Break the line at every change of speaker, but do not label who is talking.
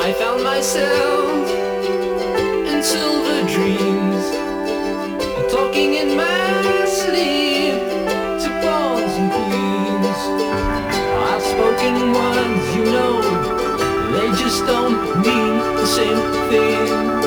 I found myself in silver dreams, talking in my sleep to pawns and queens. Outspoken words, you know, they just don't mean the same thing.